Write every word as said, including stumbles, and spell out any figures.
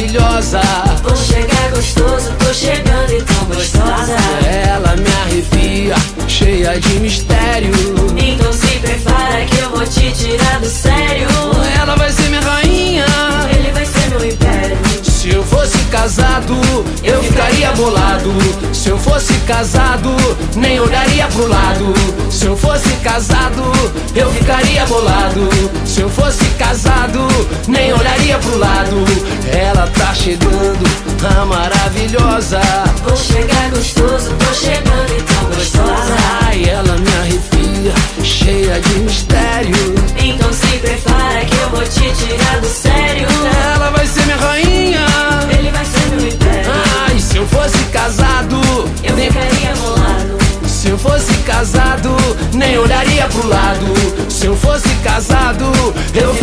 maravilhosa. Vou chegar gostoso, tô chegando e tão gostosa. Ela me arrepia, cheia de mistério. Então se prepara que eu vou te tirar do sério. Ela vai ser minha rainha, ele vai ser meu império. Se eu fosse casado, eu ficaria bolado. Se eu fosse casado, nem olharia pro lado. Se eu fosse casado, eu ficaria bolado. Se eu fosse casado, nem olharia pro lado. Ela tá chegando, a maravilhosa. Vou chegar gostoso, tô chegando e tão gostosa. Ai, ela me arrepia, cheia de mistério. Então se prepara que eu vou te tirar do sério. Ela vai ser minha rainha, ele vai ser meu império. Ai, se eu fosse casado, eu nem... ficaria bolado. Se eu fosse casado, nem olharia pro lado. Se eu fosse casado, eu